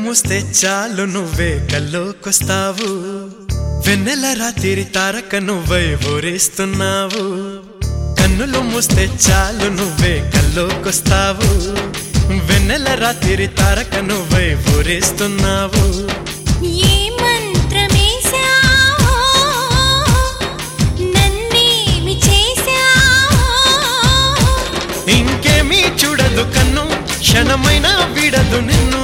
మూస్తే చాలు నువ్వే కల్లోకొస్తావు, వెన్నెల రాత్రి తారక నువ్వై ఊరేస్తున్నావు. కన్నులు మూస్తే చాలు నువ్వే కల్లోకొస్తావు, వెన్నెల రాత్రి తారక నువ్వై ఊరేస్తున్నావు. ఇంకేమీ చూడదు కన్ను, క్షణమైనా వీడదు నిన్ను.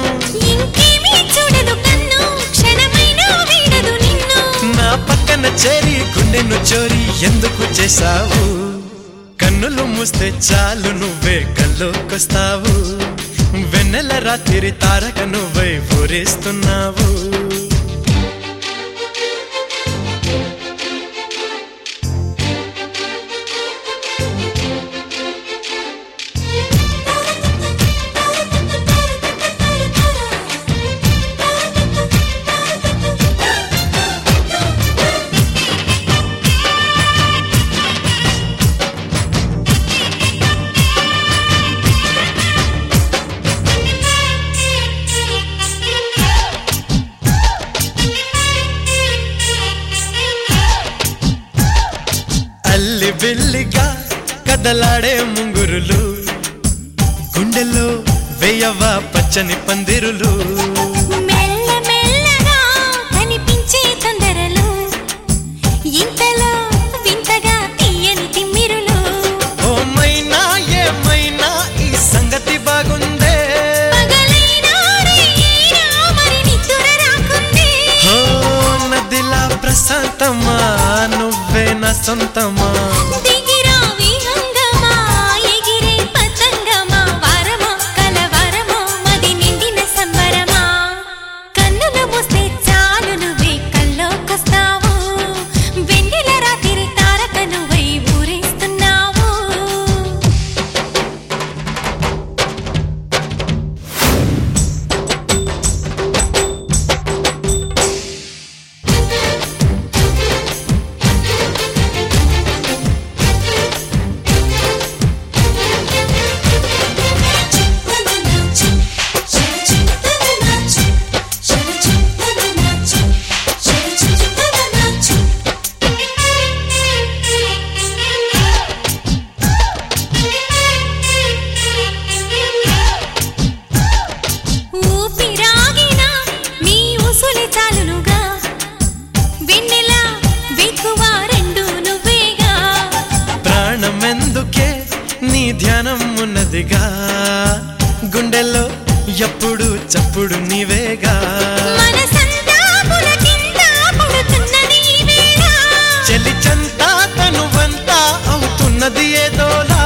నా పక్కన చేరి గుండెను చోరీ ఎందుకు చేసావు? కన్నులు మూస్తే చాలు నువ్వే కల్లోకొస్తావు, వెన్నెల రాత్రి తారక నువ్వై ఊరేస్తున్నావు. బిల్లిగా కదలాడే ముంగురులు, గుండెల్లో వేయవా పచ్చని పందిరులు. మెల్లమెల్లగా కనిపించే తొందరలు, ఇంతలో వింతగా తీయని తిమ్మిరులు. ఓ మైనా ఏమైనా ఈ సంగతి బాగుందే, మరి నిద్ర రాకుందే. ఓ నదిలా ప్రశాంతమా నువ్వే నా సొంతమా. నీ ధ్యానం ఉన్నదిగా, గుండెల్లో ఎప్పుడు చప్పుడు నీవేగా. చెలి చంతా తనువంతా అవుతున్నది ఏదోలా.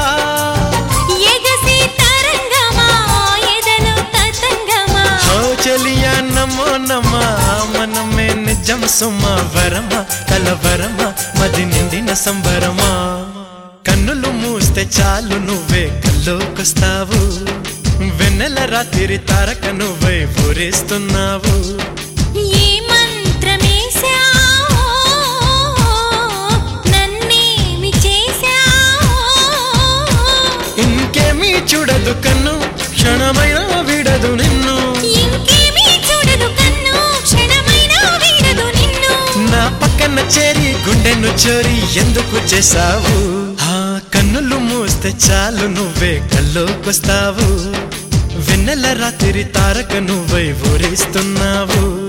ఓ చెలియా నమో నమా, మనమే నిజం సుమా, వరమా కలవరమా మది నిండిన సంబరమా. కన్నులు మూస్తే చాలు నువ్వే కల్లోకొస్తావు, వెన్నెల రాత్రి తారక నువ్వై ఊరేస్తున్నావు. ఇంకేమీ చూడదు కన్ను, క్షణమైనా వీడదు నిన్ను. నా పక్కన చేరి గుండెను చోరీ ఎందుకు చేసావు? కన్నులు మూస్తే చాలు నువ్వే కల్లోకొస్తావు, వెన్నెల రాత్రి తారక నువ్వై ఊరేస్తున్నావు.